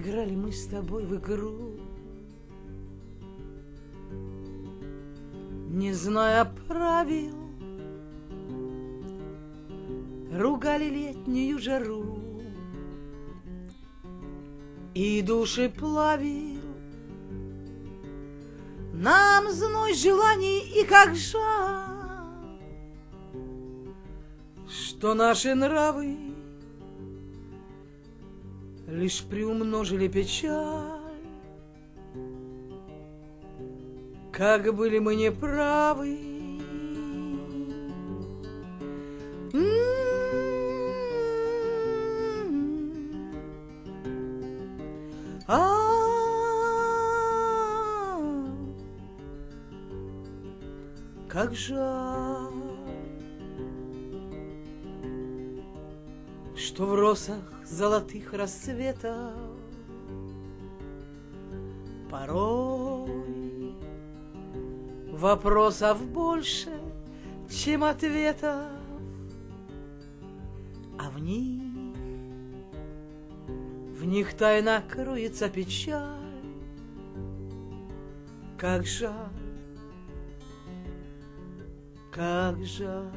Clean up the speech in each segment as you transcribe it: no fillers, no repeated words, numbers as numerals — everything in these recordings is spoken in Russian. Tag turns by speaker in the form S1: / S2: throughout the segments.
S1: Играли мы с тобой в игру, не зная правил, ругали летнюю жару и души плавил нам зной желаний. И как жаль, что наши нравы лишь приумножили печаль. Как были мы неправы. Как жаль, что в росах золотых рассветов порой вопросов больше, чем ответов, а в них тайна кроется печаль. Как жаль, как жаль.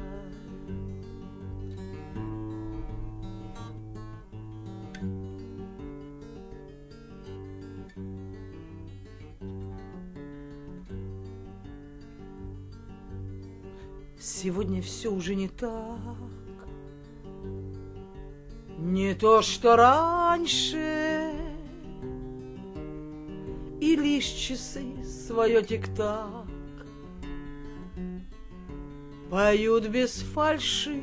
S1: Сегодня все уже не так, не то, что раньше, и лишь часы свое тик-так поют без фальши.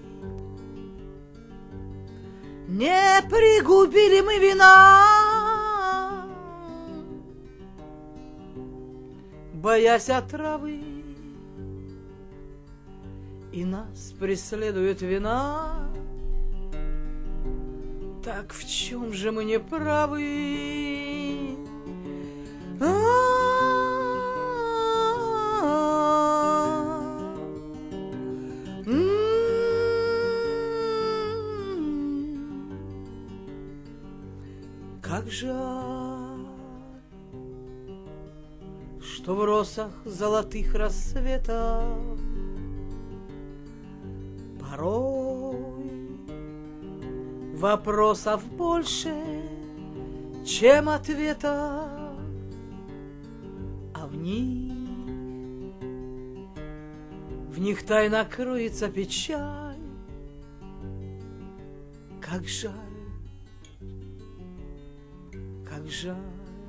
S1: Не пригубили мы вина, боясь отравы, и нас преследует вина. Так в чем же мы не правы? Как жаль, что в росах золотых рассветов порой вопросов больше, чем ответов, а в них тайна кроется печаль. Как жаль, как жаль.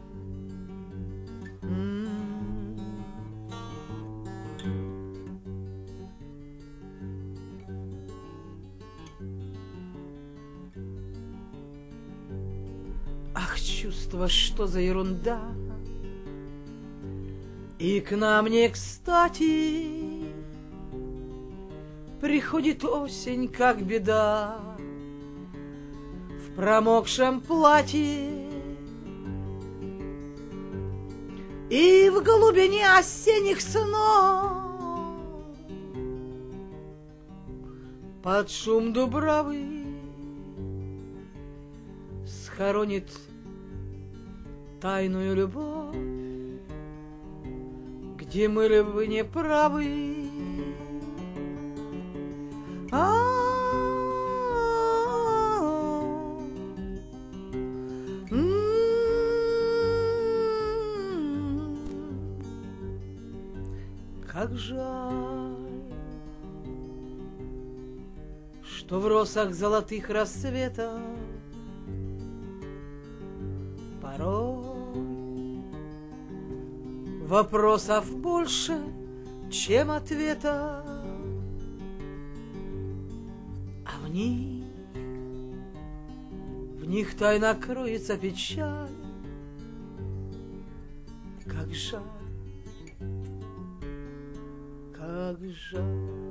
S1: Ах, чувство, что за ерунда, и к нам не кстати приходит осень, как беда, в промокшем платье. И в глубине осенних снов под шум дубравы схоронит тайную любовь, где мы ли бы не правы. Как жаль, что в росах золотых рассветов порой вопросов больше, чем ответов, а в них тайна кроется печаль. Как жаль, как жаль.